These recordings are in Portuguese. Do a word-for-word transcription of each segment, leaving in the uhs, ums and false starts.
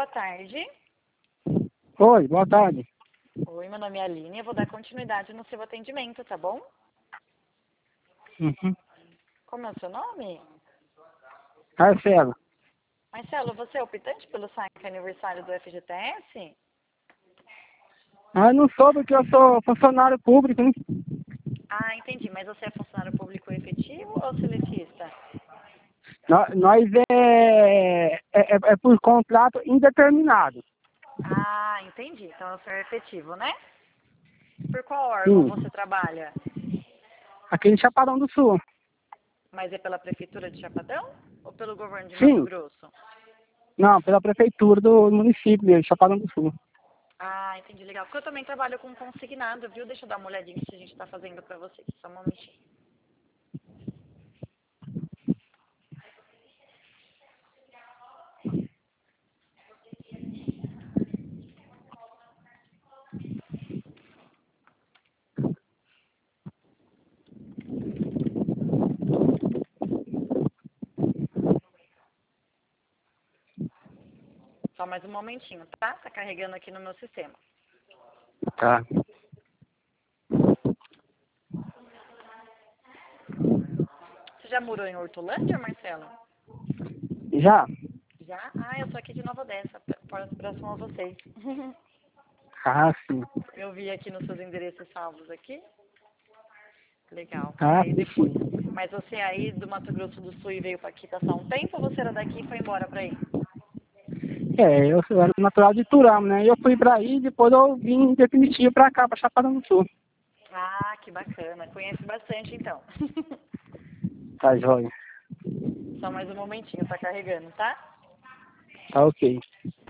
tarde. Oi, boa tarde. Oi, meu nome é Aline, eu vou dar continuidade no seu atendimento, tá bom? Uhum. Como é o seu nome? Marcelo. Marcelo, você é optante pelo saque aniversário do F G T S? Ah, não sou porque eu sou funcionário público, né? Ah, entendi, mas você é funcionário público efetivo ou seletista? Nó- Nós é, é, é é por contrato indeterminado. Ah, entendi, então o senhor é efetivo, né? Por qual órgão Sim. você trabalha? Aqui em Chapadão do Sul. Mas é pela Prefeitura de Chapadão ou pelo governo de Mato Sim. Grosso? Não, pela prefeitura do município de Chapadão do Sul. Ah, entendi, legal. Porque eu também trabalho com consignado, viu? Deixa eu dar uma olhadinha se a gente tá fazendo pra você. Só um momentinho. Só mais um momentinho, tá? Tá carregando aqui no meu sistema. Tá. Você já morou em Hortolândia, Marcelo? Já? Já? Ah, eu sou aqui de Nova Odessa, pr- próximo a vocês. Ah, sim. Eu vi aqui nos seus endereços salvos aqui. Legal. Ah, Aí depois. sim. Mas você aí do Mato Grosso do Sul e veio pra aqui passar um tempo ou você era daqui e foi embora pra aí? É, eu sou era natural de Turama, né? Eu fui pra aí, depois eu vim em definitivo pra cá, pra Chapadão do Sul. Ah, que bacana. Conhece bastante então. Tá joia. Só mais um momentinho, tá carregando, tá? Tá ok.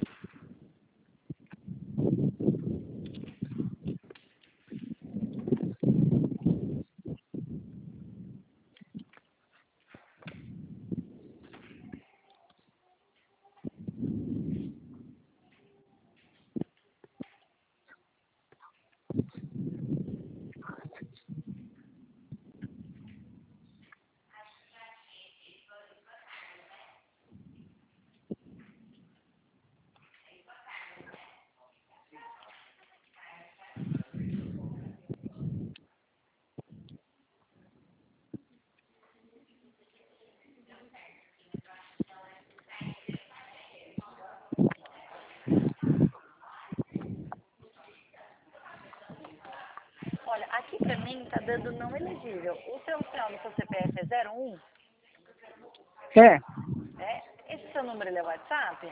Olha, aqui pra mim tá dando não elegível. O seu final no seu C P F é zero um? É, É? Esse seu número ele é WhatsApp?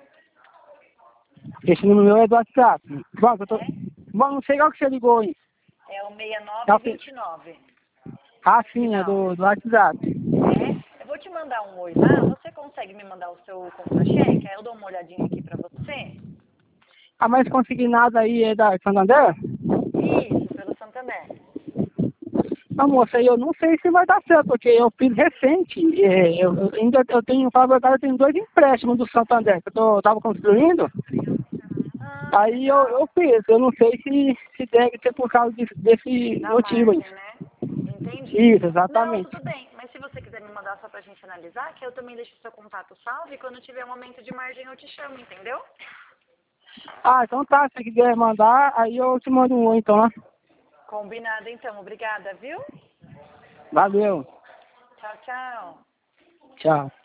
esse número meu é do WhatsApp. Bom, eu tô... É? Bom, não sei qual que você ligou aí. É o seis É nove o fi- dois nove. Ah, sim, é Final. do, do WhatsApp. É? Eu vou te mandar um oi lá. Você consegue me mandar o seu contra-cheque? Aí eu dou uma olhadinha aqui pra você. Ah, mas consignado aí é da Santander? Isso, pelo Santander. Não, moça, eu não sei se vai dar certo, porque eu fiz recente. É, eu, eu ainda eu tenho, para a verdade, eu tenho dois empréstimos do Santander que eu tô, tava construindo. Ah, Aí eu, legal. eu fiz. Eu não sei se, se deve ser por causa de- desse Da motivo aí. margem, né? Entendi. Isso, Não, exatamente. tudo bem. Mas se você quiser me mandar só pra gente analisar, que eu também deixo o seu contato salvo e quando tiver um momento de margem eu te chamo, entendeu? Ah, então tá. Se você quiser mandar, aí eu te mando um oi, então, né? Combinado então. Obrigada, viu? Valeu. Tchau, tchau. Tchau.